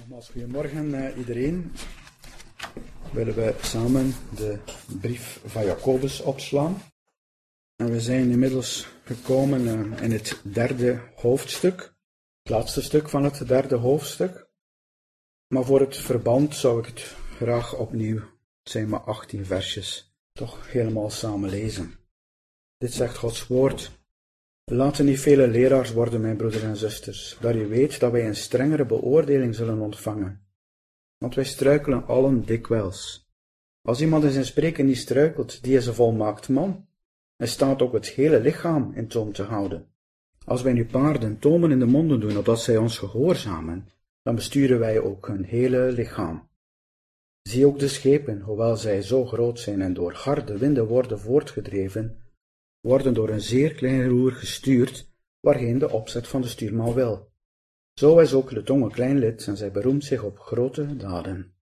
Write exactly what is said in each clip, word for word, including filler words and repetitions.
Nogmaals, goedemorgen uh, iedereen. Willen we samen de brief van Jacobus opslaan. En we zijn inmiddels gekomen uh, in het derde hoofdstuk. Het laatste stuk van het derde hoofdstuk. Maar voor het verband zou ik het graag opnieuw, het zijn maar achttien versjes, toch helemaal samen lezen. Dit zegt Gods woord. Laten niet vele leraars worden, mijn broeders en zusters, dat u weet dat wij een strengere beoordeling zullen ontvangen. Want wij struikelen allen dikwijls. Als iemand in zijn spreken niet struikelt, die is een volmaakt man, en staat ook het hele lichaam in toom te houden. Als wij nu paarden tomen in de monden doen, opdat zij ons gehoorzamen, dan besturen wij ook hun hele lichaam. Zie ook de schepen, hoewel zij zo groot zijn en door harde winden worden voortgedreven, worden door een zeer klein roer gestuurd, waarheen de opzet van de stuurman wil. Zo is ook de tong een klein lid, en zij beroemt zich op grote daden.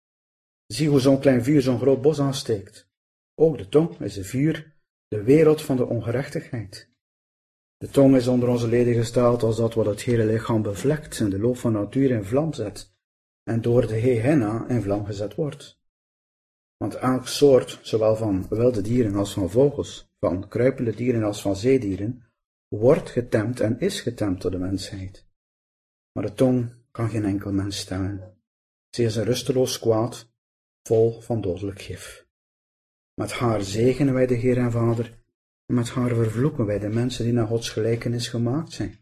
Zie hoe zo'n klein vuur zo'n groot bos aansteekt. Ook de tong is een vuur, de wereld van de ongerechtigheid. De tong is onder onze leden gesteld als dat wat het hele lichaam bevlekt en de loop van natuur in vlam zet, en door de Gehenna in vlam gezet wordt. Want elk soort, zowel van wilde dieren als van vogels, van kruipende dieren als van zeedieren, wordt getemd en is getemd door de mensheid. Maar de tong kan geen enkel mens stemmen. Ze is een rusteloos kwaad, vol van dodelijk gif. Met haar zegenen wij de Heer en Vader, en met haar vervloeken wij de mensen die naar Gods gelijkenis gemaakt zijn.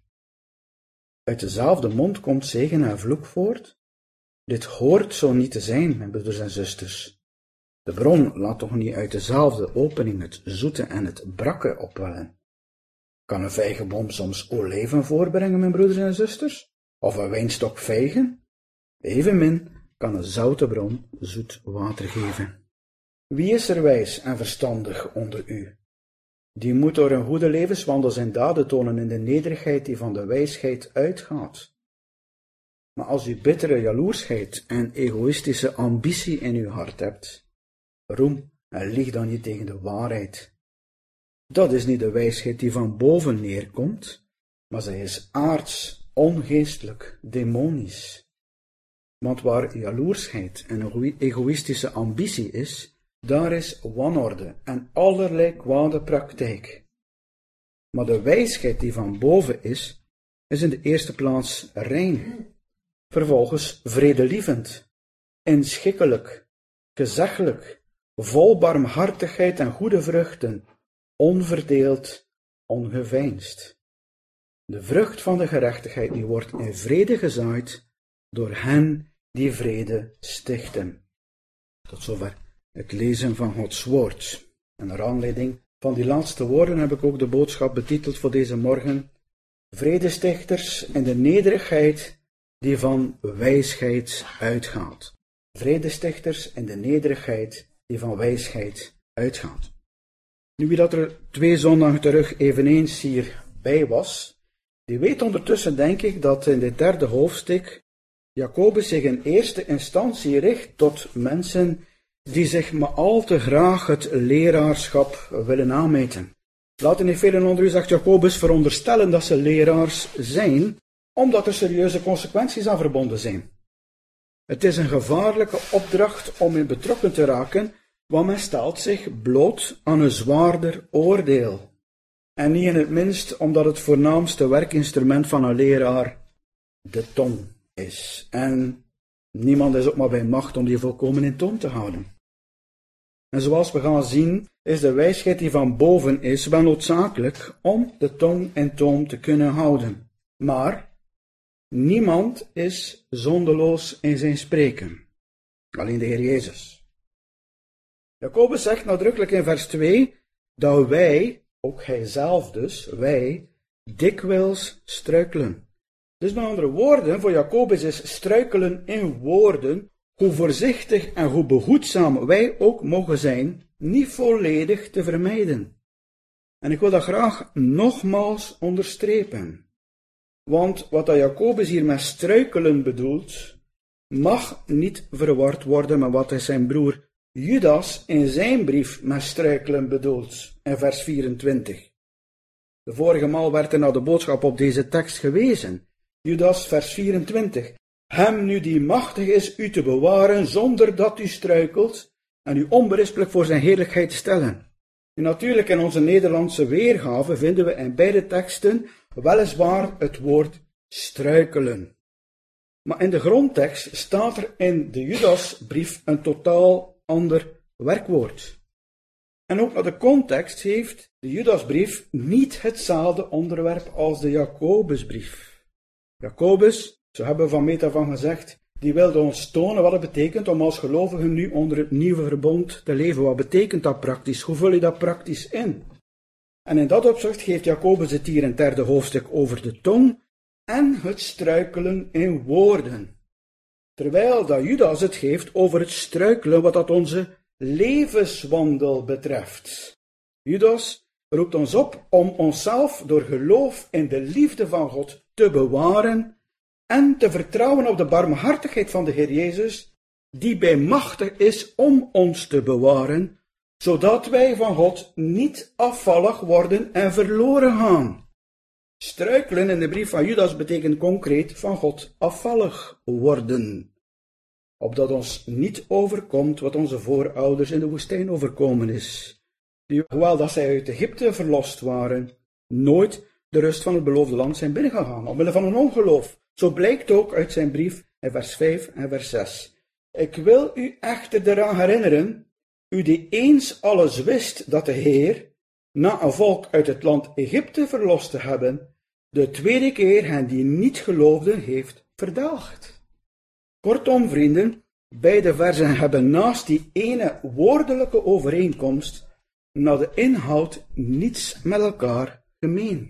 Uit dezelfde mond komt zegen en vloek voort. Dit hoort zo niet te zijn, mijn broeders en zusters. De bron laat toch niet uit dezelfde opening het zoete en het brakke opwellen. Kan een vijgenboom soms olijven voorbrengen, mijn broeders en zusters? Of een wijnstok vijgen? Evenmin kan een zoute bron zoet water geven. Wie is er wijs en verstandig onder u? Die moet door een goede levenswandel zijn daden tonen in de nederigheid die van de wijsheid uitgaat. Maar als u bittere jaloersheid en egoïstische ambitie in uw hart hebt, roem en lieg dan niet tegen de waarheid. Dat is niet de wijsheid die van boven neerkomt, maar zij is aards, ongeestelijk, demonisch. Want waar jaloersheid en egoïstische ambitie is, daar is wanorde en allerlei kwade praktijk. Maar de wijsheid die van boven is, is in de eerste plaats rein, vervolgens vredelievend, inschikkelijk, gezeggelijk, vol barmhartigheid en goede vruchten, onverdeeld, ongeveinsd. De vrucht van de gerechtigheid die wordt in vrede gezaaid door hen die vrede stichten. Tot zover het lezen van Gods woord. En naar aanleiding van die laatste woorden heb ik ook de boodschap betiteld voor deze morgen: Vredestichters in de nederigheid die van wijsheid uitgaat. Vredestichters in de nederigheid die van wijsheid uitgaat. Nu, wie dat er twee zondagen terug eveneens hierbij was, die weet ondertussen, denk ik, dat in dit derde hoofdstuk Jacobus zich in eerste instantie richt tot mensen die zich maar al te graag het leraarschap willen aanmeten. Laten niet velen onder u, zegt Jacobus, veronderstellen dat ze leraars zijn, omdat er serieuze consequenties aan verbonden zijn. Het is een gevaarlijke opdracht om in betrokken te raken, want men stelt zich bloot aan een zwaarder oordeel. En niet in het minst omdat het voornaamste werkinstrument van een leraar de tong is. En niemand is ook maar bij macht om die volkomen in toom te houden. En zoals we gaan zien, is de wijsheid die van boven is wel noodzakelijk om de tong in toom te kunnen houden. Maar niemand is zondeloos in zijn spreken. Alleen de Heer Jezus. Jacobus zegt nadrukkelijk in vers twee dat wij, ook hij zelf dus, wij, dikwijls struikelen. Dus met andere woorden, voor Jacobus is struikelen in woorden, hoe voorzichtig en hoe behoedzaam wij ook mogen zijn, niet volledig te vermijden. En ik wil dat graag nogmaals onderstrepen. Want wat dat Jacobus hier met struikelen bedoelt, mag niet verward worden met wat hij zijn broer Judas in zijn brief met struikelen bedoelt, in vers vierentwintig. De vorige maal werd er naar de boodschap op deze tekst gewezen. Judas, vers vierentwintig. Hem nu die machtig is u te bewaren zonder dat u struikelt en u onberispelijk voor zijn heerlijkheid te stellen. En natuurlijk in onze Nederlandse weergave vinden we in beide teksten weliswaar het woord struikelen. Maar in de grondtekst staat er in de Judasbrief een totaal ander werkwoord. En ook naar de context heeft de Judasbrief niet hetzelfde onderwerp als de Jacobusbrief. Jacobus, zo hebben we van meet af aan gezegd, die wilde ons tonen wat het betekent om als gelovigen nu onder het nieuwe verbond te leven. Wat betekent dat praktisch? Hoe vul je dat praktisch in? En in dat opzicht geeft Jacobus het hier in het derde hoofdstuk over de tong en het struikelen in woorden. Terwijl dat Judas het geeft over het struikelen wat dat onze levenswandel betreft. Judas roept ons op om onszelf door geloof in de liefde van God te bewaren en te vertrouwen op de barmhartigheid van de Heer Jezus, die bij machtig is om ons te bewaren, zodat wij van God niet afvallig worden en verloren gaan. Struikelen in de brief van Judas betekent concreet van God afvallig worden. Opdat ons niet overkomt wat onze voorouders in de woestijn overkomen is, die, hoewel dat zij uit Egypte verlost waren, nooit de rust van het beloofde land zijn binnengegaan, omwille van een ongeloof. Zo blijkt ook uit zijn brief in vers vijf en vers zes. Ik wil u echter eraan herinneren, u die eens alles wist dat de Heer, na een volk uit het land Egypte verlost te hebben, de tweede keer hen die niet geloofden heeft verdelgd. Kortom, vrienden, beide versen hebben naast die ene woordelijke overeenkomst naar de inhoud niets met elkaar gemeen.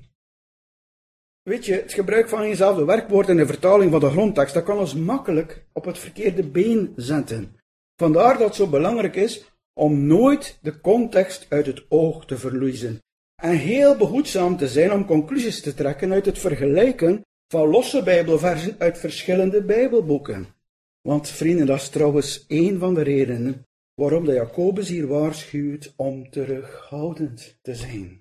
Weet je, het gebruik van eenzelfde werkwoord in de vertaling van de grondtekst, dat kan ons makkelijk op het verkeerde been zetten. Vandaar dat het zo belangrijk is om nooit de context uit het oog te verliezen. En heel behoedzaam te zijn om conclusies te trekken uit het vergelijken van losse Bijbelversen uit verschillende Bijbelboeken. Want vrienden, dat is trouwens één van de redenen waarom de Jacobus hier waarschuwt om terughoudend te zijn.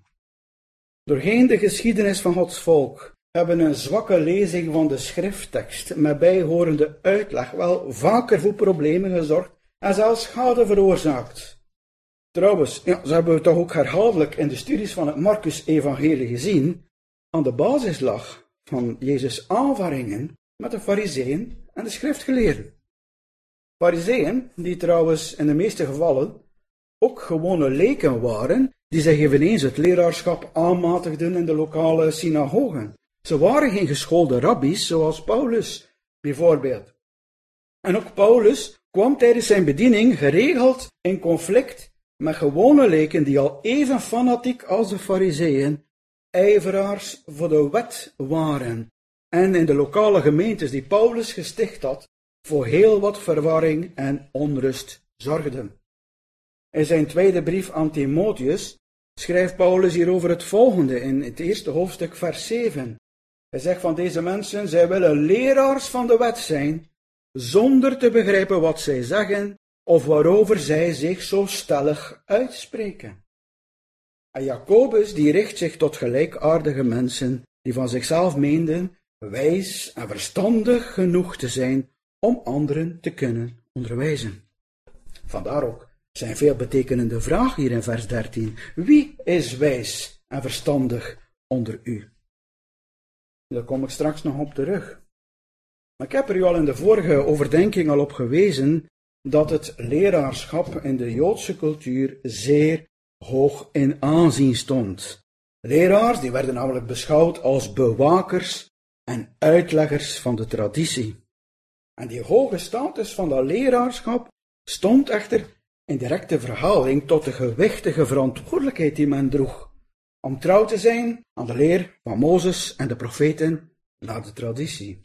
Doorheen de geschiedenis van Gods volk hebben een zwakke lezing van de schrifttekst met bijhorende uitleg wel vaker voor problemen gezorgd en zelfs schade veroorzaakt. Trouwens, ja, zo hebben we toch ook herhaaldelijk in de studies van het Marcus-evangelie gezien, aan de basis lag van Jezus' aanvaringen met de farizeeën en de schriftgeleerden. Farizeeën, die trouwens in de meeste gevallen ook gewone leken waren, die zich eveneens het leraarschap aanmatigden in de lokale synagogen. Ze waren geen geschoolde rabbies, zoals Paulus bijvoorbeeld. En ook Paulus kwam tijdens zijn bediening geregeld in conflict met gewone leken die al even fanatiek als de farizeeën ijveraars voor de wet waren en in de lokale gemeentes die Paulus gesticht had voor heel wat verwarring en onrust zorgden. In zijn tweede brief aan Timotheus schrijft Paulus hierover het volgende in het eerste hoofdstuk vers zeven. Hij zegt van deze mensen, zij willen leraars van de wet zijn, zonder te begrijpen wat zij zeggen of waarover zij zich zo stellig uitspreken. En Jacobus die richt zich tot gelijkaardige mensen die van zichzelf meenden wijs en verstandig genoeg te zijn om anderen te kunnen onderwijzen. Vandaar ook zijn veelbetekenende vraag hier in vers dertien. Wie is wijs en verstandig onder u? Daar kom ik straks nog op terug. Maar ik heb er u al in de vorige overdenking al op gewezen dat het leraarschap in de Joodse cultuur zeer hoog in aanzien stond. Leraars die werden namelijk beschouwd als bewakers en uitleggers van de traditie. En die hoge status van dat leraarschap stond echter in directe verhouding tot de gewichtige verantwoordelijkheid die men droeg om trouw te zijn aan de leer van Mozes en de profeten naar de traditie.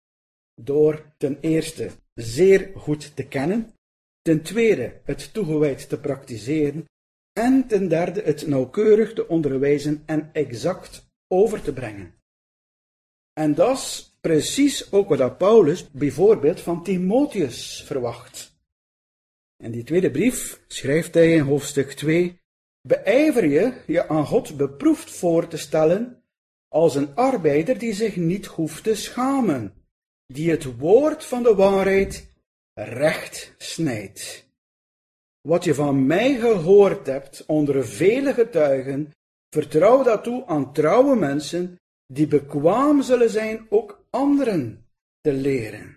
Door ten eerste zeer goed te kennen, ten tweede het toegewijd te praktiseren en ten derde het nauwkeurig te onderwijzen en exact over te brengen. En dat is precies ook wat Paulus bijvoorbeeld van Timotheus verwacht. In die tweede brief schrijft hij in hoofdstuk twee, beijver je je aan God beproefd voor te stellen als een arbeider die zich niet hoeft te schamen, die het woord van de waarheid recht snijdt. Wat je van mij gehoord hebt onder vele getuigen, vertrouw dat toe aan trouwe mensen, die bekwaam zullen zijn ook anderen te leren.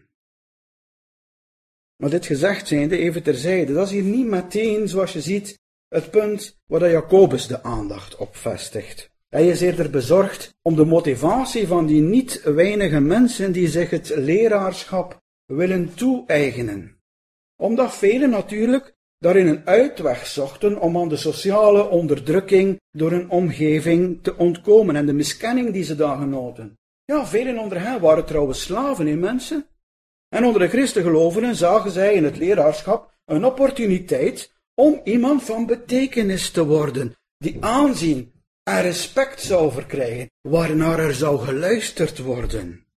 Maar dit gezegd zijnde, even terzijde, dat is hier niet meteen, zoals je ziet, het punt waar Jacobus de aandacht op vestigt. Hij is eerder bezorgd om de motivatie van die niet weinige mensen die zich het leraarschap willen toe-eigenen. Omdat velen natuurlijk daarin een uitweg zochten om aan de sociale onderdrukking door hun omgeving te ontkomen en de miskenning die ze daar genoten. Ja, velen onder hen waren trouwens slaven in mensen. En onder de christengelovigen zagen zij in het leraarschap een opportuniteit om iemand van betekenis te worden, die aanzien en respect zou verkrijgen, waarnaar er zou geluisterd worden.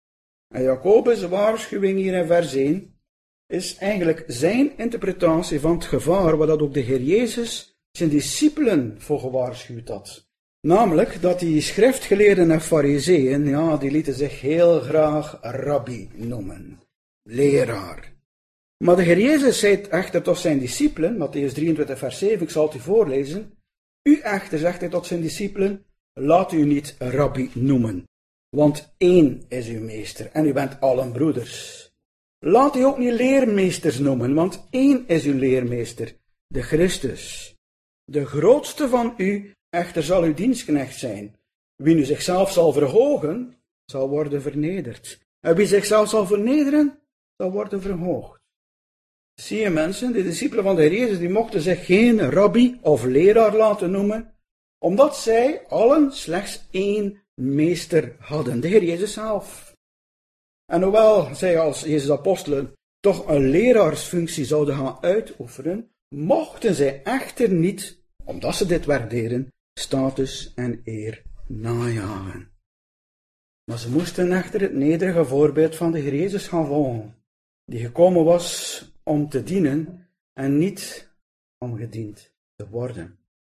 En Jacobus' waarschuwing hier in vers één is eigenlijk zijn interpretatie van het gevaar waar dat ook de Heer Jezus zijn discipelen voor gewaarschuwd had. Namelijk dat die schriftgeleerden en farizeeën, ja, die lieten zich heel graag rabbi noemen, leraar. Maar de Heer Jezus zei echter tot zijn discipelen, Mattheüs drieëntwintig vers zeven, ik zal het u voorlezen, u echter, zegt hij tot zijn discipelen, laat u niet rabbi noemen, want één is uw meester en u bent allen broeders. Laat u ook niet leermeesters noemen, want één is uw leermeester, de Christus. De grootste van u echter zal uw dienstknecht zijn. Wie nu zichzelf zal verhogen, zal worden vernederd. En wie zichzelf zal vernederen, zal worden verhoogd. Zie je mensen, de discipelen van de Heer Jezus, die mochten zich geen rabbi of leraar laten noemen, omdat zij allen slechts één meester hadden, de Heer Jezus zelf. En hoewel zij als Jezus' apostelen toch een leraarsfunctie zouden gaan uitoefenen, mochten zij echter niet, omdat ze dit werk deden, status en eer najagen. Maar ze moesten echter het nederige voorbeeld van de Heer Jezus gaan volgen, die gekomen was om te dienen en niet om gediend te worden.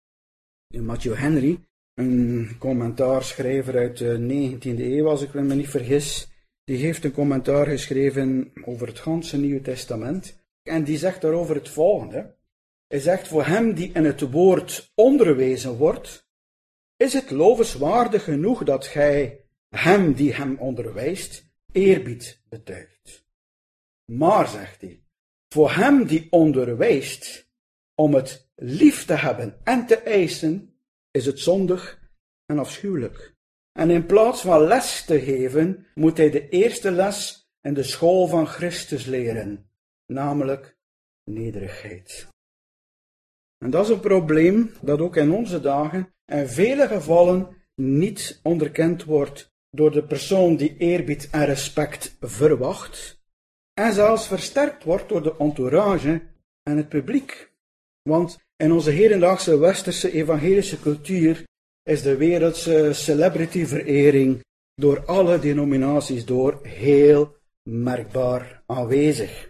Matthew Henry, een commentaarschrijver uit de negentiende eeuw, als ik me niet vergis, die heeft een commentaar geschreven over het ganse Nieuwe Testament en die zegt daarover het volgende. Hij zegt, voor hem die in het woord onderwezen wordt, is het lovenswaardig genoeg dat gij hem die hem onderwijst, eerbied betuigt. Maar, zegt hij, voor hem die onderwijst, om het lief te hebben en te eisen, is het zondig en afschuwelijk. En in plaats van les te geven, moet hij de eerste les in de school van Christus leren, namelijk nederigheid. En dat is een probleem dat ook in onze dagen in vele gevallen niet onderkend wordt door de persoon die eerbied en respect verwacht, en zelfs versterkt wordt door de entourage en het publiek. Want in onze hedendaagse westerse evangelische cultuur is de wereldse celebrity-verering door alle denominaties door heel merkbaar aanwezig.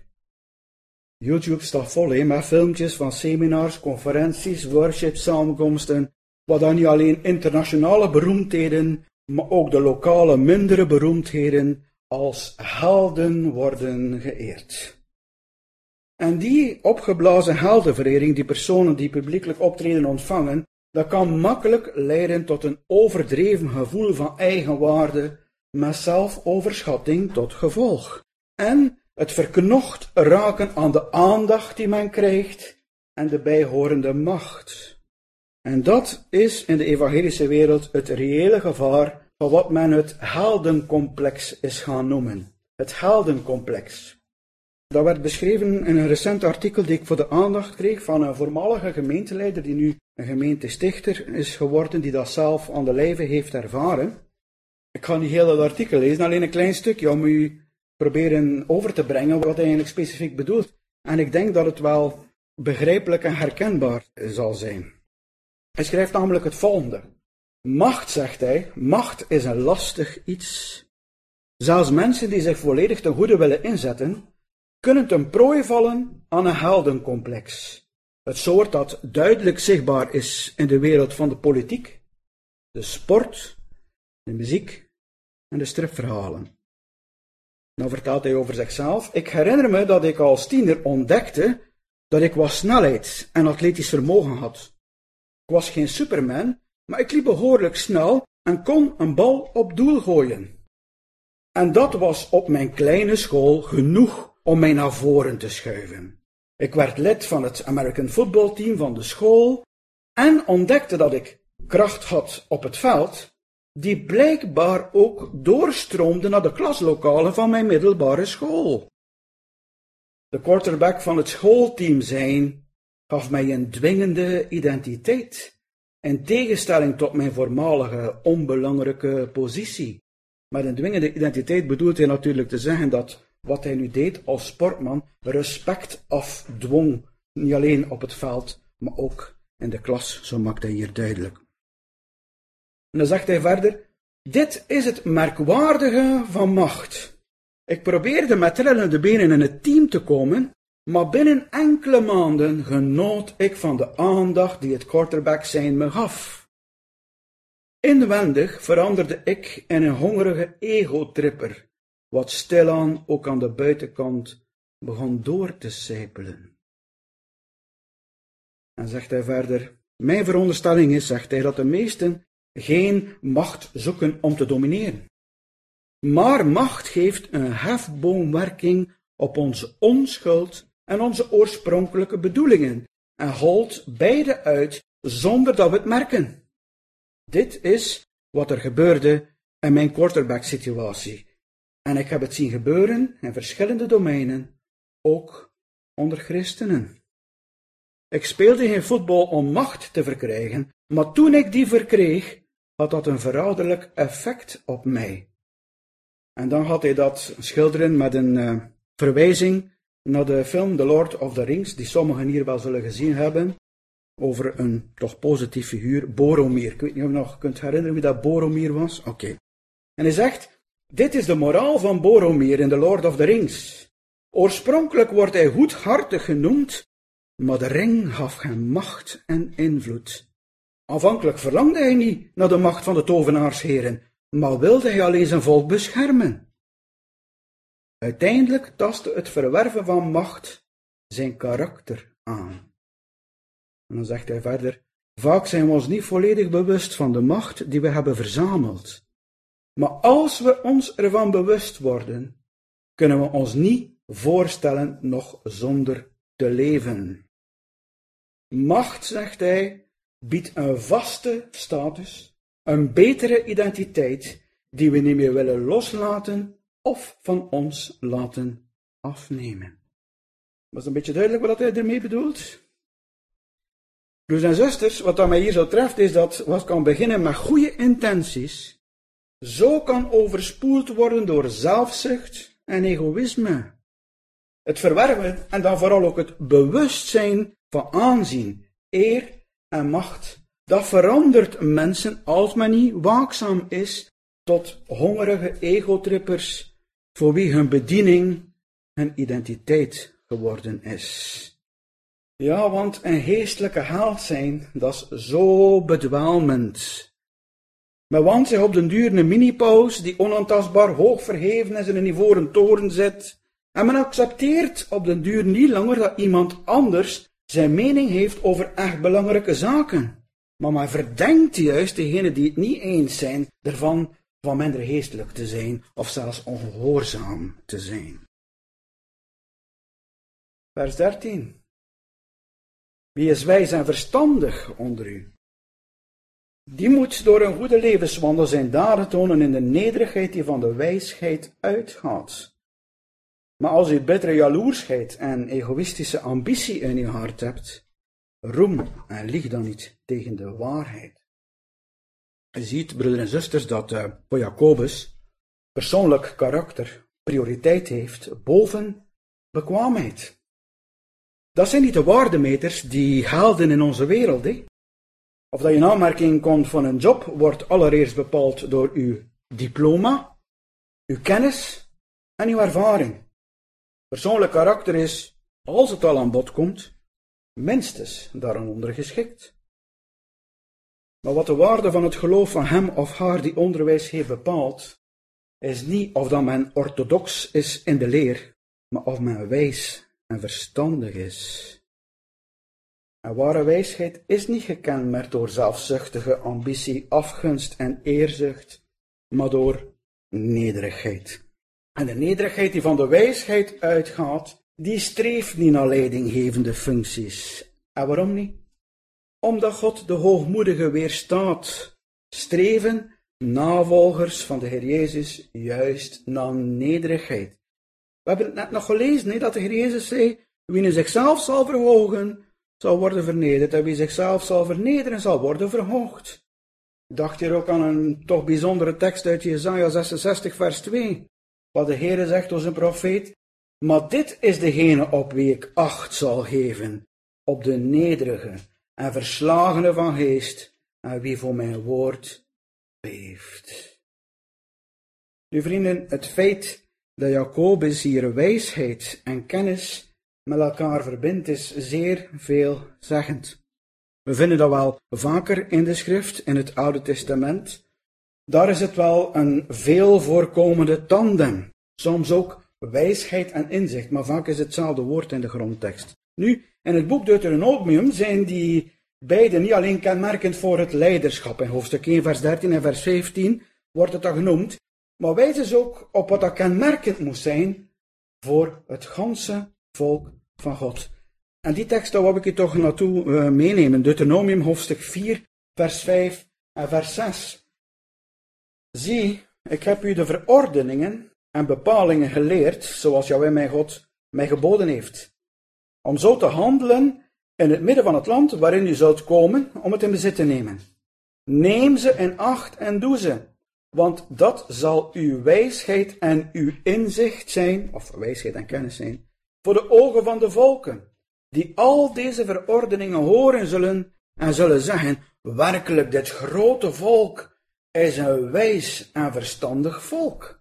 YouTube staat vol he, met filmpjes van seminars, conferenties, worship, samenkomsten, waar dan niet alleen internationale beroemdheden, maar ook de lokale mindere beroemdheden als helden worden geëerd. En die opgeblazen heldenverering, die personen die publiekelijk optreden ontvangen, dat kan makkelijk leiden tot een overdreven gevoel van eigenwaarde, met zelfoverschatting tot gevolg. En het verknocht raken aan de aandacht die men krijgt en de bijhorende macht. En dat is in de evangelische wereld het reële gevaar van wat men het heldencomplex is gaan noemen. Het heldencomplex. Dat werd beschreven in een recent artikel die ik voor de aandacht kreeg van een voormalige gemeenteleider die nu een gemeentestichter is geworden, die dat zelf aan de lijve heeft ervaren. Ik ga niet heel het artikel lezen, alleen een klein stukje om u proberen over te brengen wat hij eigenlijk specifiek bedoelt. En ik denk dat het wel begrijpelijk en herkenbaar zal zijn. Hij schrijft namelijk het volgende. Macht, zegt hij, macht is een lastig iets. Zelfs mensen die zich volledig ten goede willen inzetten, kunnen ten prooi vallen aan een heldencomplex. Het soort dat duidelijk zichtbaar is in de wereld van de politiek, de sport, de muziek en de stripverhalen. Dan vertelt hij over zichzelf. Ik herinner me dat ik als tiener ontdekte dat ik wat snelheid en atletisch vermogen had. Ik was geen superman, maar ik liep behoorlijk snel en kon een bal op doel gooien. En dat was op mijn kleine school genoeg om mij naar voren te schuiven. Ik werd lid van het American Football Team van de school en ontdekte dat ik kracht had op het veld, die blijkbaar ook doorstroomde naar de klaslokalen van mijn middelbare school. De quarterback van het schoolteam zijn gaf mij een dwingende identiteit, in tegenstelling tot mijn voormalige onbelangrijke positie. Met een dwingende identiteit bedoelt hij natuurlijk te zeggen dat wat hij nu deed als sportman respect afdwong, niet alleen op het veld, maar ook in de klas, zo maakt hij hier duidelijk. En dan zegt hij verder, dit is het merkwaardige van macht. Ik probeerde met trillende benen in het team te komen, maar binnen enkele maanden genoot ik van de aandacht die het quarterback zijn me gaf. Inwendig veranderde ik in een hongerige egotripper, wat stilaan ook aan de buitenkant begon door te sijpelen. En zegt hij verder, mijn veronderstelling is, zegt hij, dat de meesten geen macht zoeken om te domineren. Maar macht geeft een hefboomwerking op onze onschuld en onze oorspronkelijke bedoelingen en holt beide uit zonder dat we het merken. Dit is wat er gebeurde in mijn quarterback-situatie. En ik heb het zien gebeuren in verschillende domeinen, ook onder christenen. Ik speelde geen voetbal om macht te verkrijgen, maar toen ik die verkreeg, had dat een verouderlijk effect op mij. En dan had hij dat schilderen met een uh, verwijzing naar de film The Lord of the Rings, die sommigen hier wel zullen gezien hebben, over een toch positief figuur, Boromir. Ik weet niet of je nog kunt herinneren wie dat Boromir was. Oké. Okay. En hij zegt, dit is de moraal van Boromir in The Lord of the Rings. Oorspronkelijk wordt hij goedhartig genoemd, maar de ring gaf hem macht en invloed. Aanvankelijk verlangde hij niet naar de macht van de tovenaarsheren, maar wilde hij alleen zijn volk beschermen. Uiteindelijk tastte het verwerven van macht zijn karakter aan. En dan zegt hij verder, vaak zijn we ons niet volledig bewust van de macht die we hebben verzameld. Maar als we ons ervan bewust worden, kunnen we ons niet voorstellen nog zonder te leven. Macht, zegt hij, biedt een vaste status, een betere identiteit, die we niet meer willen loslaten of van ons laten afnemen. Was het een beetje duidelijk wat hij ermee bedoelt? Broers en zusters, wat dat mij hier zo treft, is dat wat kan beginnen met goede intenties, zo kan overspoeld worden door zelfzucht en egoïsme. Het verwerven en dan vooral ook het bewustzijn van aanzien, eer en macht, dat verandert mensen als men niet waakzaam is tot hongerige egotrippers voor wie hun bediening hun identiteit geworden is. Ja, want een geestelijke held zijn, dat is zo bedwelmend. Men want zich op den duur een mini-paus die onaantastbaar hoog verheven is in een ivoren toren zit, en men accepteert op den duur niet langer dat iemand anders zijn mening heeft over echt belangrijke zaken. Maar men verdenkt juist degenen die het niet eens zijn, ervan van minder geestelijk te zijn, of zelfs ongehoorzaam te zijn. Vers dertien. Wie is wijs en verstandig onder u? Die moet door een goede levenswandel zijn daden tonen in de nederigheid die van de wijsheid uitgaat. Maar als u bittere jaloersheid en egoïstische ambitie in uw hart hebt, roem en lieg dan niet tegen de waarheid. Je ziet, broeders en zusters, dat uh, voor Jacobus persoonlijk karakter prioriteit heeft boven bekwaamheid. Dat zijn niet de waardemeters die gelden in onze wereld. Hè? Of dat je een aanmerking komt van een job, wordt allereerst bepaald door uw diploma, uw kennis en uw ervaring. Persoonlijk karakter is, als het al aan bod komt, minstens daaronder geschikt. Maar wat de waarde van het geloof van hem of haar die onderwijs heeft bepaald, is niet of dat men orthodox is in de leer, maar of men wijs en verstandig is. En ware wijsheid is niet gekenmerkt door zelfzuchtige ambitie, afgunst en eerzucht, maar door nederigheid. En de nederigheid die van de wijsheid uitgaat, die streeft niet naar leidinggevende functies. En waarom niet? Omdat God de hoogmoedige weerstaat. Streven navolgers van de Heer Jezus juist naar nederigheid. We hebben het net nog gelezen, he, dat de Heer Jezus zei, wie nu zichzelf zal verhogen, zal worden vernederd, en wie zichzelf zal vernederen, zal worden verhoogd. Ik dacht hier ook aan een toch bijzondere tekst uit Jesaja zesenzestig vers twee, wat de Heer zegt door zijn profeet, maar dit is degene op wie ik acht zal geven, op de nederige en verslagene van geest, en wie voor mijn woord beeft. Nu vrienden, het feit dat Jacobus hier wijsheid en kennis met elkaar verbindt, is zeer veelzeggend. We vinden dat wel vaker in de schrift, in het Oude Testament. Daar is het wel een veel voorkomende tandem. Soms ook wijsheid en inzicht, maar vaak is hetzelfde woord in de grondtekst. Nu, in het boek Deuteronomium zijn die beide niet alleen kenmerkend voor het leiderschap. In hoofdstuk één, vers dertien en vers vijftien wordt het dan genoemd, maar wijzen ze ook op wat dat kenmerkend moet zijn voor het ganse volk van God. En die tekst, daar wil ik je toch naartoe uh, meenemen. Deuteronomium hoofdstuk vier, vers vijf en vers zes. Zie, ik heb u de verordeningen en bepalingen geleerd, zoals Jahweh mijn God mij geboden heeft, om zo te handelen in het midden van het land waarin u zult komen om het in bezit te nemen. Neem ze in acht en doe ze, want dat zal uw wijsheid en uw inzicht zijn, of wijsheid en kennis zijn, voor de ogen van de volken, die al deze verordeningen horen zullen en zullen zeggen, werkelijk dit grote volk is een wijs en verstandig volk.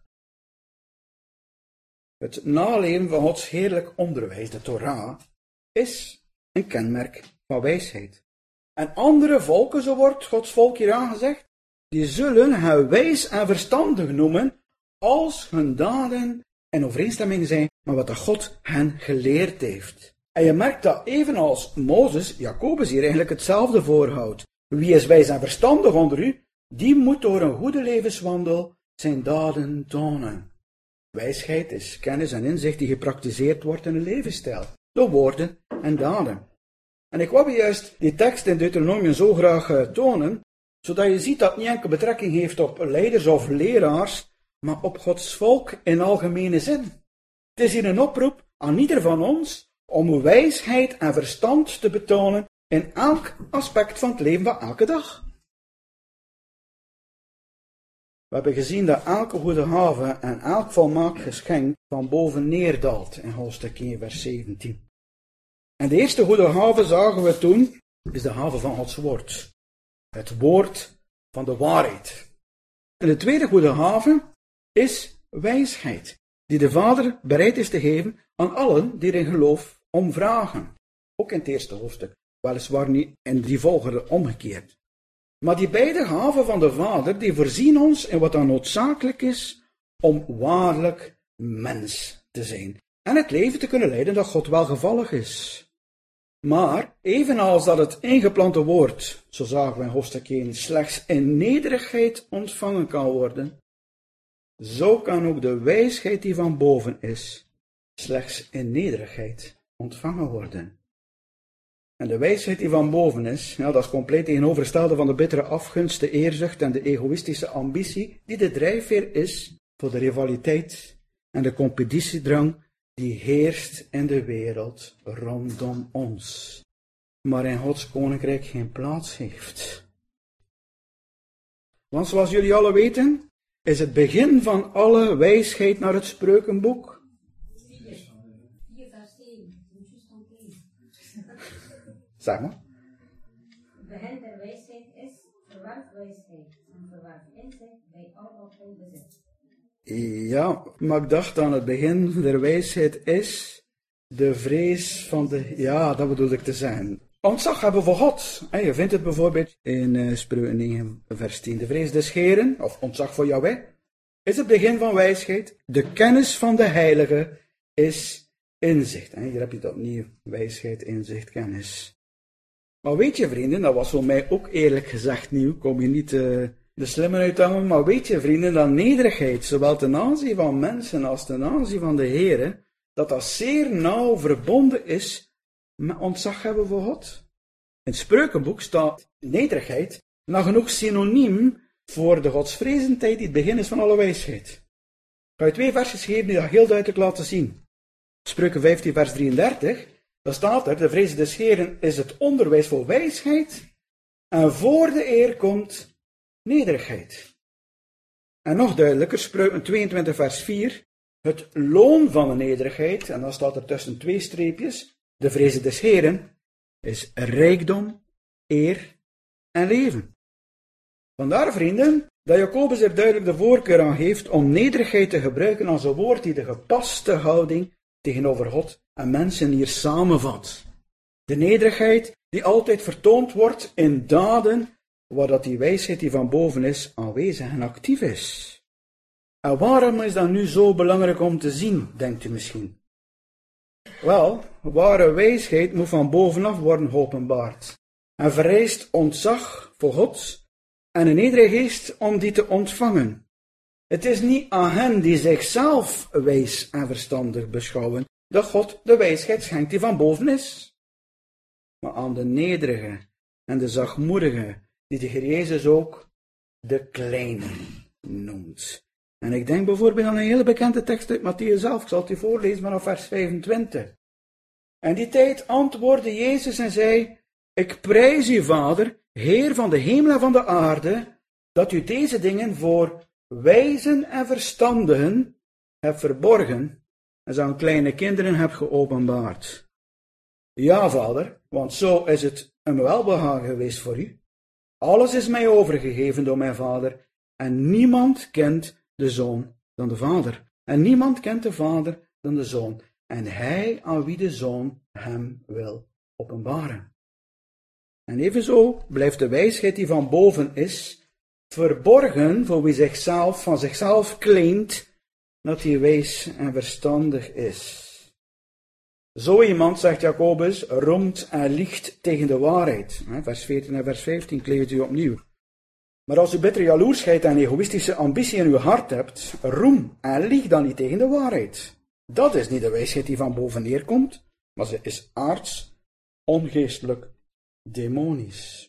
Het naleven van Gods heerlijk onderwijs, de Torah, is een kenmerk van wijsheid. En andere volken, zo wordt Gods volk hier aangezegd, die zullen hen wijs en verstandig noemen, als hun daden in overeenstemming zijn met wat God hen geleerd heeft. En je merkt dat evenals Mozes, Jacobus hier eigenlijk hetzelfde voorhoudt. Wie is wijs en verstandig onder u, die moet door een goede levenswandel zijn daden tonen. Wijsheid is kennis en inzicht die gepraktiseerd wordt in een levensstijl, door woorden en daden. En ik wou juist die tekst in Deuteronomium zo graag uh, tonen, zodat je ziet dat het niet enkel betrekking heeft op leiders of leraars, maar op Gods volk in algemene zin. Het is hier een oproep aan ieder van ons om wijsheid en verstand te betonen in elk aspect van het leven van elke dag. We hebben gezien dat elke goede gave en elk volmaakt geschenk van boven neerdaalt in hoofdstuk één, vers zeventien. En de eerste goede gave, zagen we toen, is de gave van Gods woord. Het woord van de waarheid. En de tweede goede gave is wijsheid, die de Vader bereid is te geven aan allen die in geloof om vragen. Ook in het eerste hoofdstuk, weliswaar niet in die volgorde omgekeerd. Maar die beide gaven van de Vader, die voorzien ons in wat dan noodzakelijk is om waarlijk mens te zijn. En het leven te kunnen leiden dat God welgevallig is. Maar, evenals dat het ingeplante woord, zo zagen we in hoofdstuk één, slechts in nederigheid ontvangen kan worden, zo kan ook de wijsheid die van boven is, slechts in nederigheid ontvangen worden. En de wijsheid die van boven is, ja, dat is compleet tegenovergestelde van de bittere afgunst, de eerzucht en de egoïstische ambitie, die de drijfveer is voor de rivaliteit en de competitiedrang die heerst in de wereld rondom ons, maar in Gods koninkrijk geen plaats heeft. Want zoals jullie allen weten, is het begin van alle wijsheid naar het Spreukenboek. Zeg maar. Het begin der wijsheid is, verwerf wijsheid en verwerf inzicht bij al wat gij bezit. Ja, maar ik dacht aan het begin der wijsheid is de vrees van de... Ja, dat bedoel ik te zeggen. Ontzag hebben voor God. En je vindt het bijvoorbeeld in uh, Spreuken negen vers tien. De vrees des Heeren, of ontzag voor Jahweh, is het begin van wijsheid. De kennis van de heilige is inzicht. En hier heb je dat opnieuw. Wijsheid, inzicht, kennis. Maar weet je vrienden, dat was voor mij ook eerlijk gezegd nieuw. Kom je niet uh, de slimmer uithangen. Maar weet je vrienden, dat nederigheid, zowel ten aanzien van mensen als ten aanzien van de Heere, dat dat zeer nauw verbonden is met ontzag hebben voor God. In het Spreukenboek staat nederigheid nagenoeg synoniem voor de godsvrezendheid die het begin is van alle wijsheid. Ik ga je twee versjes geven die dat heel duidelijk laten zien. Spreuken vijftien vers drieëndertig, daar staat er, de vrees des Heeren is het onderwijs voor wijsheid en voor de eer komt nederigheid. En nog duidelijker, Spreuken tweeëntwintig vers vier, het loon van de nederigheid, en dan staat er tussen twee streepjes, de vrees des Heeren, is rijkdom, eer en leven. Vandaar, vrienden, dat Jacobus er duidelijk de voorkeur aan geeft om nederigheid te gebruiken als een woord die de gepaste houding tegenover God en mensen hier samenvat. De nederigheid die altijd vertoond wordt in daden, waar dat die wijsheid die van boven is aanwezig en actief is. En waarom is dat nu zo belangrijk om te zien, denkt u misschien? Wel, ware wijsheid moet van bovenaf worden geopenbaard en vereist ontzag voor God en een nederige geest om die te ontvangen. Het is niet aan hen die zichzelf wijs en verstandig beschouwen, dat God de wijsheid schenkt die van boven is, maar aan de nederige en de zachtmoedige, die de Heer Jezus ook de kleine noemt. En ik denk bijvoorbeeld aan een hele bekende tekst uit Mattheüs zelf, ik zal het u voorlezen vanaf vers vijfentwintig. En die tijd antwoordde Jezus en zei, ik prijs u, Vader, Heer van de hemel en van de aarde, dat u deze dingen voor wijzen en verstandigen hebt verborgen en ze aan kleine kinderen hebt geopenbaard. Ja, Vader, want zo is het een welbehagen geweest voor u. Alles is mij overgegeven door mijn Vader en niemand kent de Zoon dan de Vader. En niemand kent de Vader dan de Zoon. En hij aan wie de Zoon hem wil openbaren. En evenzo blijft de wijsheid die van boven is, verborgen voor wie zichzelf van zichzelf claimt dat hij wijs en verstandig is. Zo iemand, zegt Jacobus, roemt en liegt tegen de waarheid. Vers veertien en vers vijftien leest u opnieuw. Maar als u bittere jaloersheid en egoïstische ambitie in uw hart hebt, roem en lieg dan niet tegen de waarheid. Dat is niet de wijsheid die van boven neerkomt, maar ze is aards, ongeestelijk, demonisch.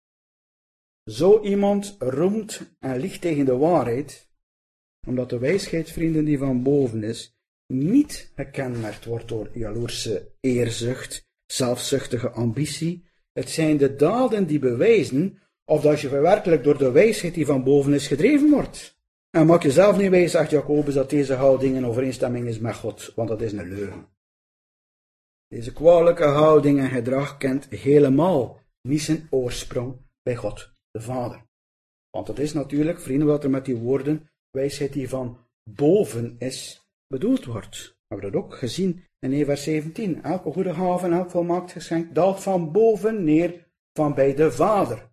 Zo iemand roemt en liegt tegen de waarheid, omdat de wijsheid, vrienden, die van boven is, niet gekenmerkt wordt door jaloerse eerzucht, zelfzuchtige ambitie. Het zijn de daden die bewijzen of dat je werkelijk door de wijsheid die van boven is gedreven wordt. En maak jezelf niet wijs, zegt Jacobus, dat deze houding in overeenstemming is met God, want dat is een leugen. Deze kwalijke houding en gedrag kent helemaal niet zijn oorsprong bij God de Vader. Want dat is natuurlijk, vrienden, wat er met die woorden wijsheid die van boven is bedoeld wordt. We hebben dat ook gezien in vers zeventien. Elke goede gave en elk volmaakt geschenk daalt van boven neer van bij de Vader.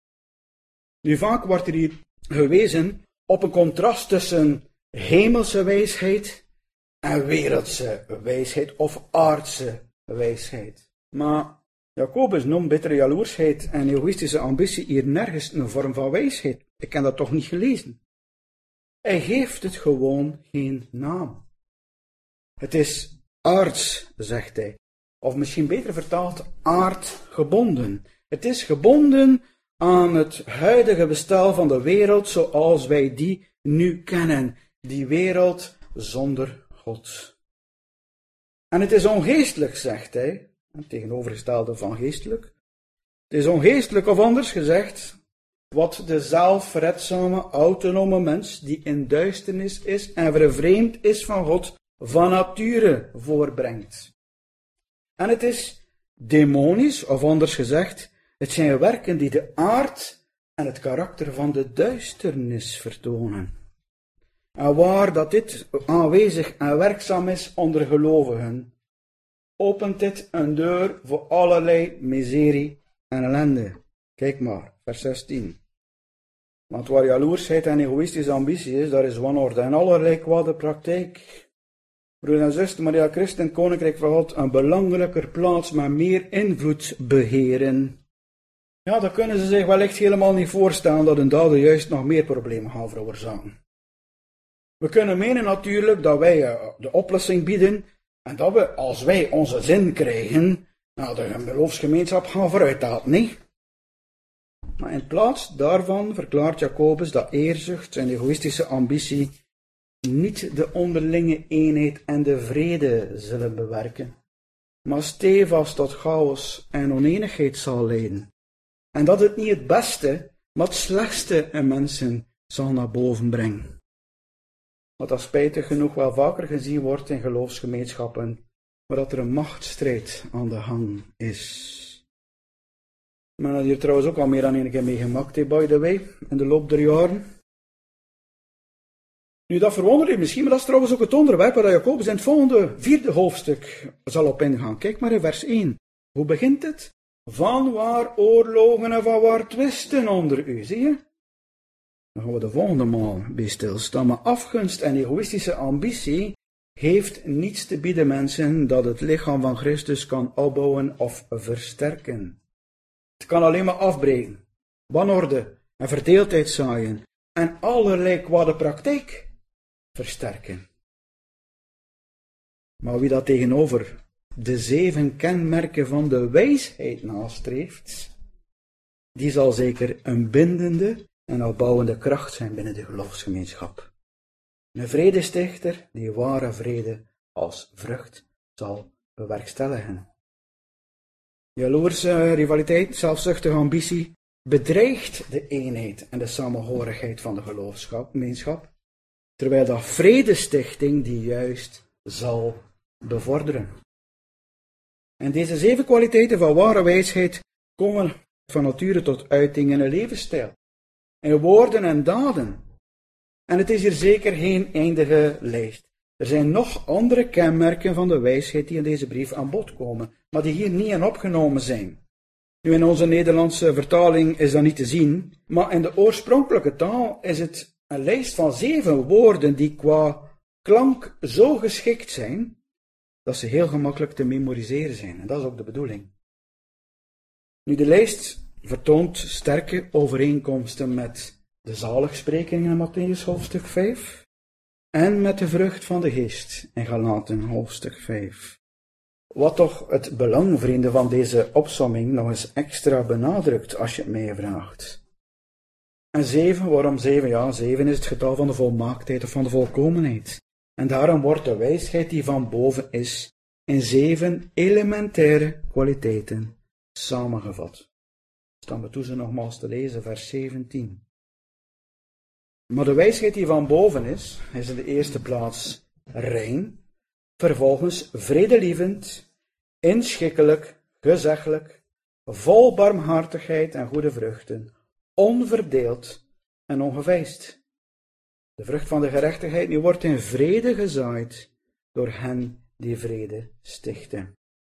Nu vaak wordt er hier gewezen op een contrast tussen hemelse wijsheid en wereldse wijsheid of aardse wijsheid. Maar Jacobus noemt bittere jaloersheid en egoïstische ambitie hier nergens een vorm van wijsheid. Ik heb dat toch niet gelezen. Hij geeft het gewoon geen naam. Het is aards, zegt hij. Of misschien beter vertaald, aardgebonden. Het is gebonden aan het huidige bestel van de wereld zoals wij die nu kennen. Die wereld zonder God. En het is ongeestelijk, zegt hij. Het tegenovergestelde van geestelijk. Het is ongeestelijk, of anders gezegd, wat de zelfredzame, autonome mens, die in duisternis is en vervreemd is van God, van nature voorbrengt. En het is demonisch, of anders gezegd, het zijn werken die de aard en het karakter van de duisternis vertonen. En waar dat dit aanwezig en werkzaam is onder gelovigen, opent dit een deur voor allerlei miserie en ellende. Kijk maar, vers zestien. Want waar jaloersheid en egoïstische ambitie is, daar is wanorde en allerlei kwade praktijk. Broeder en zuster, maar ja, Christen koninkrijk van God een belangrijker plaats, maar meer invloed beheren. Ja, dan kunnen ze zich wellicht helemaal niet voorstellen dat hun daden juist nog meer problemen gaan veroorzaken. We kunnen menen natuurlijk dat wij de oplossing bieden en dat we, als wij onze zin krijgen, nou, de geloofsgemeenschap gaan vooruithalen, nee. Maar in plaats daarvan verklaart Jacobus dat eerzucht en egoïstische ambitie niet de onderlinge eenheid en de vrede zullen bewerken, maar stevast tot chaos en oneenigheid zal leiden. En dat het niet het beste, maar het slechtste in mensen zal naar boven brengen. Wat dat spijtig genoeg wel vaker gezien wordt in geloofsgemeenschappen, waar dat er een machtsstrijd aan de gang is. Men had hier trouwens ook al meer dan één keer meegemaakt, hey, by the way, in de loop der jaren. Nu, dat verwondert je misschien, maar dat is trouwens ook het onderwerp waar Jacobus in het volgende vierde hoofdstuk zal op ingaan. Kijk maar in vers één. Hoe begint het? Van waar oorlogen en van waar twisten onder u, zie je? Dan gaan we de volgende maal bij stilstaan. Maar afgunst en egoïstische ambitie heeft niets te bieden, mensen, dat het lichaam van Christus kan opbouwen of versterken. Het kan alleen maar afbreken, wanorde en verdeeldheid zaaien en allerlei kwade praktijk versterken. Maar wie dat tegenover de zeven kenmerken van de wijsheid nastreeft, die zal zeker een bindende en opbouwende kracht zijn binnen de geloofsgemeenschap. Een vredestichter die ware vrede als vrucht zal bewerkstelligen. Jaloerse rivaliteit, zelfzuchtige ambitie bedreigt de eenheid en de samenhorigheid van de geloofsgemeenschap, terwijl dat vredestichting die juist zal bevorderen. En deze zeven kwaliteiten van ware wijsheid komen van nature tot uiting in een levensstijl, in woorden en daden. En het is hier zeker geen eindige lijst. Er zijn nog andere kenmerken van de wijsheid die in deze brief aan bod komen, maar die hier niet in opgenomen zijn. Nu, in onze Nederlandse vertaling is dat niet te zien, maar in de oorspronkelijke taal is het een lijst van zeven woorden die qua klank zo geschikt zijn, dat ze heel gemakkelijk te memoriseren zijn. En dat is ook de bedoeling. Nu, de lijst vertoont sterke overeenkomsten met de zaligsprekingen in Mattheüs hoofdstuk vijf en met de vrucht van de geest in Galaten hoofdstuk vijf. Wat toch het belang, vrienden, van deze opsomming nog eens extra benadrukt, als je het mij vraagt. En zeven, waarom zeven? Ja, zeven is het getal van de volmaaktheid of van de volkomenheid. En daarom wordt de wijsheid die van boven is in zeven elementaire kwaliteiten samengevat. Staan we toe ze nogmaals te lezen, vers zeventien. Maar de wijsheid die van boven is, is in de eerste plaats rein, vervolgens vredelievend, inschikkelijk, gezeggelijk, vol barmhartigheid en goede vruchten, onverdeeld en ongeveinsd. De vrucht van de gerechtigheid nu wordt in vrede gezaaid door hen die vrede stichten.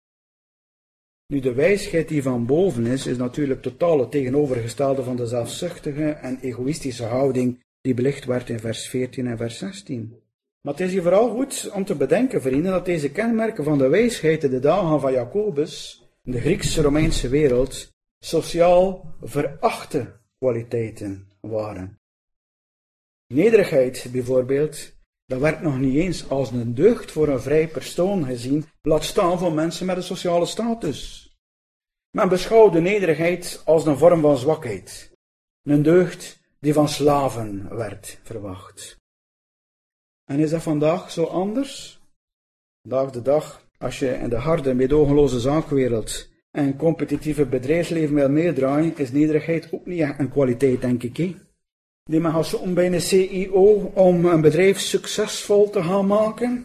Nu, de wijsheid die van boven is, is natuurlijk totaal het tegenovergestelde van de zelfzuchtige en egoïstische houding die belicht werd in vers veertien en vers zestien. Maar het is hier vooral goed om te bedenken, vrienden, dat deze kenmerken van de wijsheid in de dagen van Jacobus, in de Grieks-Romeinse wereld, sociaal verachte kwaliteiten waren. Nederigheid, bijvoorbeeld, dat werd nog niet eens als een deugd voor een vrij persoon gezien, laat staan voor mensen met een sociale status. Men beschouwde nederigheid als een vorm van zwakheid, een deugd die van slaven werd verwacht. En is dat vandaag zo anders? Vandaag de dag, als je in de harde, meedogenloze zaakwereld en competitieve bedrijfsleven wil meedraaien, is nederigheid ook niet echt een kwaliteit, denk ik. He? Die men gaat zoeken bij een C E O om een bedrijf succesvol te gaan maken.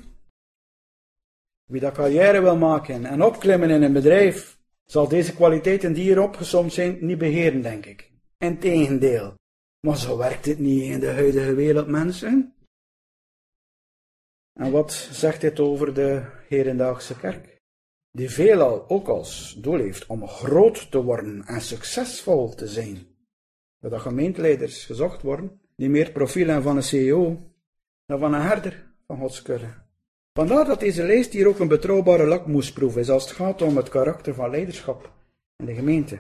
Wie dat carrière wil maken en opklimmen in een bedrijf, zal deze kwaliteiten die hier opgesomd zijn niet beheren, denk ik. Integendeel. Maar zo werkt het niet in de huidige wereld, mensen. En wat zegt dit over de hedendaagse kerk? Die veelal ook als doel heeft om groot te worden en succesvol te zijn. dat gemeenteleiders gezocht worden, die meer profiel hebben van een C E O dan van een herder van Gods kudde. Vandaar dat deze lijst hier ook een betrouwbare lakmoesproef is als het gaat om het karakter van leiderschap in de gemeente.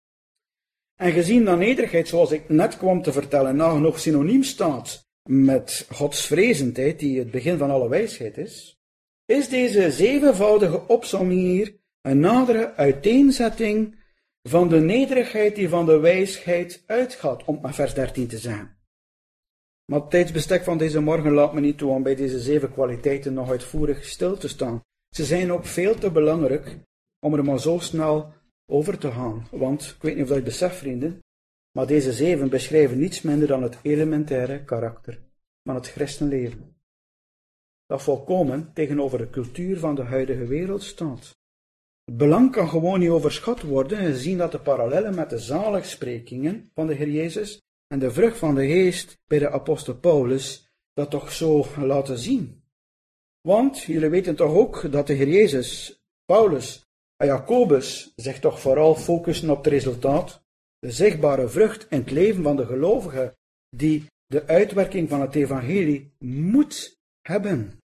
En gezien dat nederigheid, zoals ik net kwam te vertellen, nagenoeg synoniem staat met godsvrezendheid, die het begin van alle wijsheid is, is deze zevenvoudige opsomming hier een nadere uiteenzetting van de nederigheid die van de wijsheid uitgaat, om maar vers dertien te zeggen. Maar het tijdsbestek van deze morgen laat me niet toe om bij deze zeven kwaliteiten nog uitvoerig stil te staan. Ze zijn ook veel te belangrijk om er maar zo snel over te gaan. Want, ik weet niet of dat je het beseft, vrienden, maar deze zeven beschrijven niets minder dan het elementaire karakter van het christenleven. Dat volkomen tegenover de cultuur van de huidige wereld staat. Het belang kan gewoon niet overschat worden, gezien dat de parallellen met de zaligsprekingen van de Heer Jezus en de vrucht van de geest bij de apostel Paulus dat toch zo laten zien. Want, jullie weten toch ook dat de Heer Jezus, Paulus en Jacobus zich toch vooral focussen op het resultaat, de zichtbare vrucht in het leven van de gelovige, die de uitwerking van het evangelie moet hebben.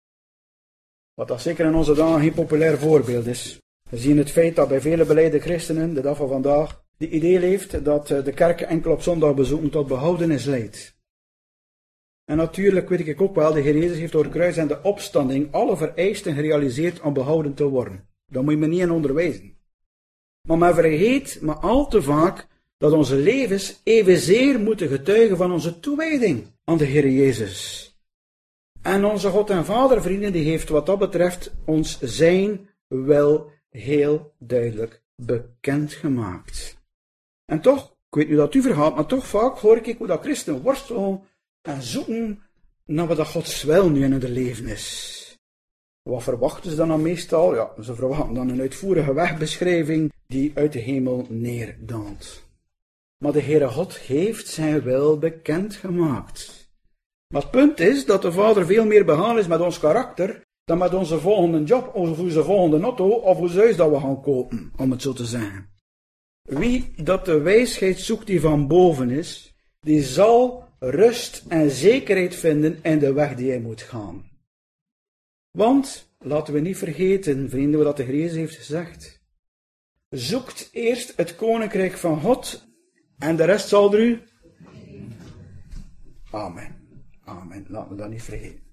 Wat dat zeker in onze dagen geen populair voorbeeld is. We zien het feit dat bij vele belijde christenen, de dag van vandaag, de idee leeft dat de kerk enkel op zondag bezoeken tot behoudenis leidt. En natuurlijk weet ik ook wel, de Heer Jezus heeft door het kruis en de opstanding alle vereisten gerealiseerd om behouden te worden. Daar moet je me niet in onderwijzen. Maar men vergeet maar al te vaak dat onze levens evenzeer moeten getuigen van onze toewijding aan de Heer Jezus. En onze God en Vader, vrienden, die heeft wat dat betreft ons zijn wel heel duidelijk bekendgemaakt. En toch, ik weet niet dat u vergaat, maar toch vaak hoor ik hoe dat christenen worstelen en zoeken naar wat dat Gods wil nu in hun leven is. Wat verwachten ze dan, dan meestal? Ja, ze verwachten dan een uitvoerige wegbeschrijving die uit de hemel neerdaalt. Maar de Heere God heeft zijn wil bekendgemaakt. Maar het punt is dat de Vader veel meer begaan is met ons karakter dan met onze volgende job, of onze volgende auto, of ons huis dat we gaan kopen, om het zo te zeggen. Wie dat de wijsheid zoekt die van boven is, die zal rust en zekerheid vinden in de weg die hij moet gaan. Want, laten we niet vergeten, vrienden, wat de Heer Jezus heeft gezegd. Zoekt eerst het koninkrijk van God en de rest zal er u. Amen. Amen. Laten we dat niet vergeten.